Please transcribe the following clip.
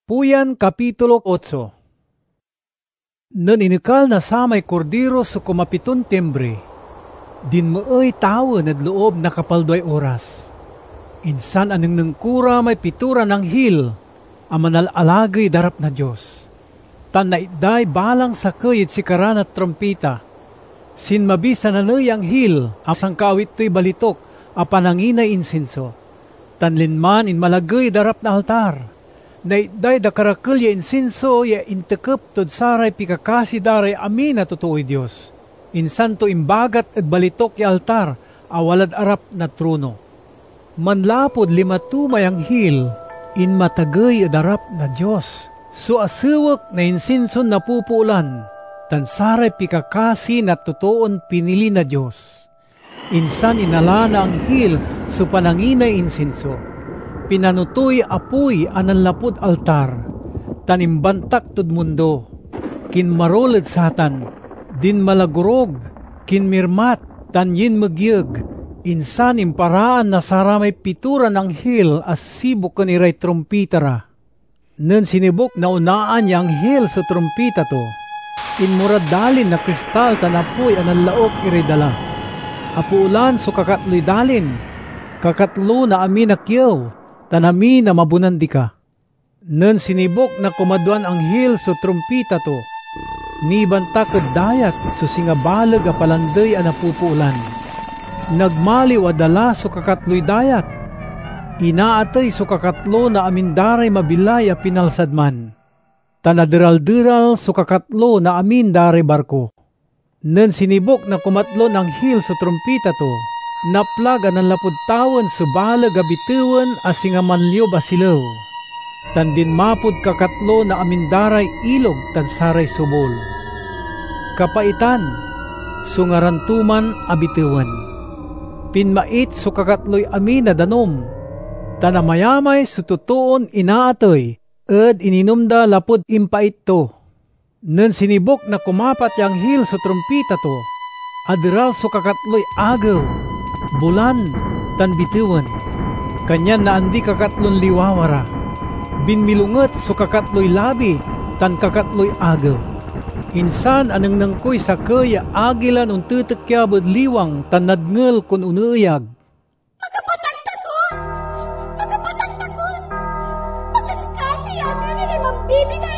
Puyan Kapitulo 8. Nan inikal na samay kordero sa kumapitun timbre, din mo'y tawo nadloob na kapaldoy oras. Insan aneng nangkura may pitura ng hil, amanal-alagay darap na Diyos. Tan naitday balang sa kayit si karan at trompita. Sin mabisa na ang hil, asang kawit to'y balitok, apananginay insinso. Tan linman in malagay darap na altar. Naitday da karakul ya insinso ya intekep tod saray pikakasi daray amin na totoo'y Diyos. Insan to imbagat at balitok ya altar, awalad arap na trono. Manlapod limatumay ang hil, in matagay at arap na Diyos. So asawak na insinson napupulan, tan saray pikakasi na totoon pinili na Diyos. Insan inalana ang hil so pananginay insinso. Pinanutoy apoy anan lapud altar, tanimbantak tud mundo, kin maroled satan, din malagurog, kin mirmat, tan yin magyeg, insan imparaan na saramay pitura ng hil as sibuk kaniray trompitara. Nen sinibok na unaan yang hil sa trompita to, inmurad dalin na kristal tan apoy anan laok iridala. Apuulan so kakatloy dalin, kakatlo na amin akyaw, tanami na mabunandi ka. Nen sinibok na kumaduan ang hil so trumpita to, ni bantakad dayat so singabalag a palanday a napupuulan. Nagmaliw a dala so kakatloy dayat, inaatay so kakatlo na amindaray mabilay a pinalsadman. Tanadiral-diral so kakatlo na amindaray barko. Nen sinibok na kumatlo ng hil so trumpita to, naplag ang lapud tawon subalag abitiwan asing amanlyo basilaw. Tan din mapud kakatlo na amindaray ilog tan saray subol. Kapaitan, sungarantuman abitiwan. Pinmait so kakatloy amin na danom. Tan amayamay so tutuon inaatoy, ed ininumda lapud impait to. Nen sinibok na kumapat yang hil so trumpita to, adiral so kakatloy agaw, bulan, tan bitiwan. Kanyan na andi kakatlon liwawara. Binmilunget so kakatloy labi, tan kakatloy agaw. Insan anang nangkoy sa kaya agilan untutekyabad liwang tan nadngel kun unuyag. Magapatagtagon! Magaskasi amin ni mambibig